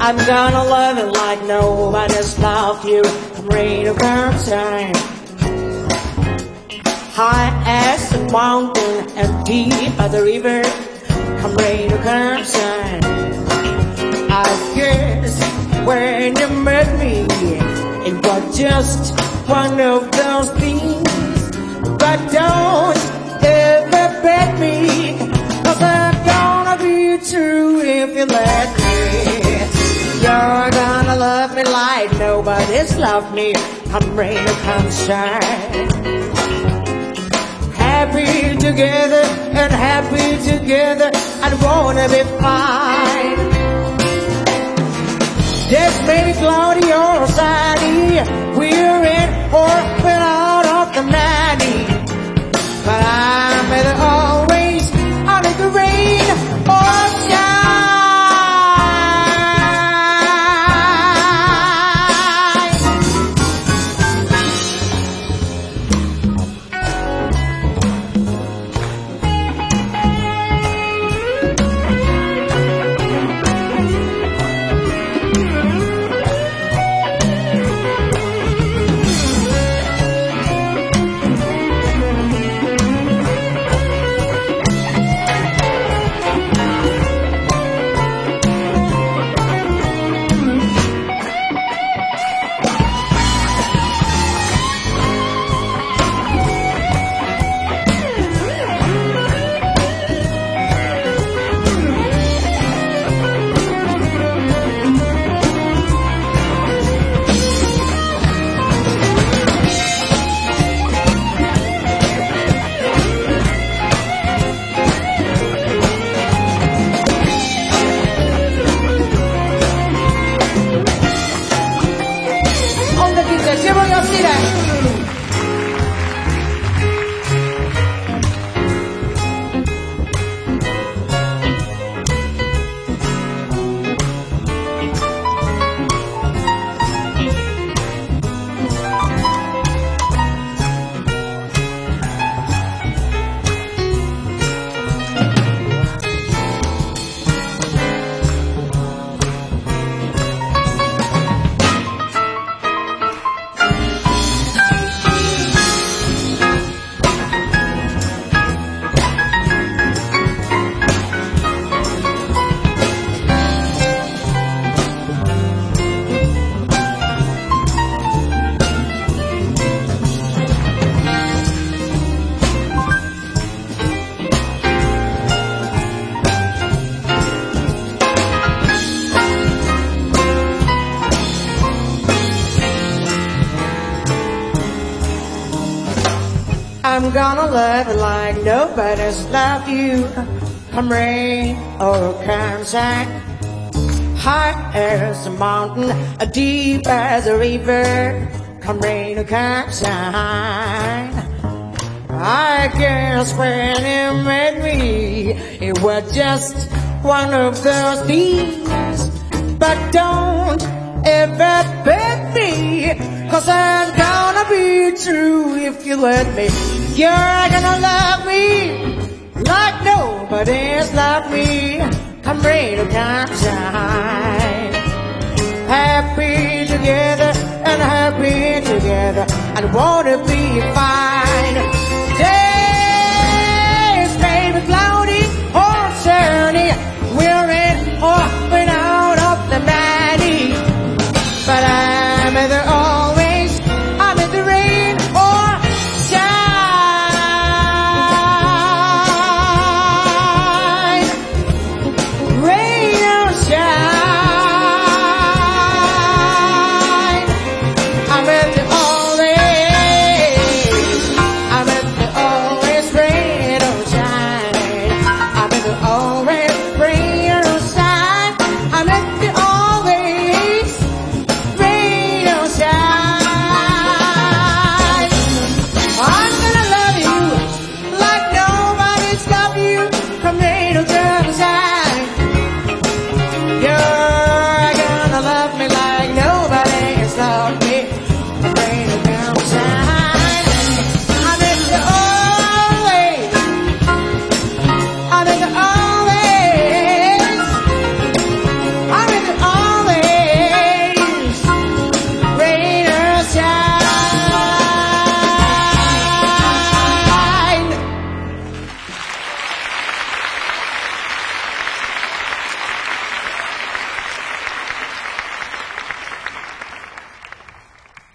I'm gonna love it like nobody's loved you. Come rain or come shine. High as the mountain and deep as the river. Come rain or come shine. I guess when you met me, it was just one of those things. But don't ever bet me, 'cause I'm gonna be true if you let me. You're gonna love me like nobody's loved me. Come rain or come shine. Happy together and happy together, I wanna be fine. This may be cloudy or sunny, we're in or we're out of the nanny. But I'm either always out of the rain or shine. I'm gonna love it like nobody's loved you. Come rain or come shine. High as a mountain, deep as a river. Come rain or come shine. I guess when you met me, it was just one of those things. But don't ever bet me, 'cause I'm gonna be true if you let me. You're gonna love me like nobody's loved me. Come rain or come shine. Happy together and happy together, I wanna be fine.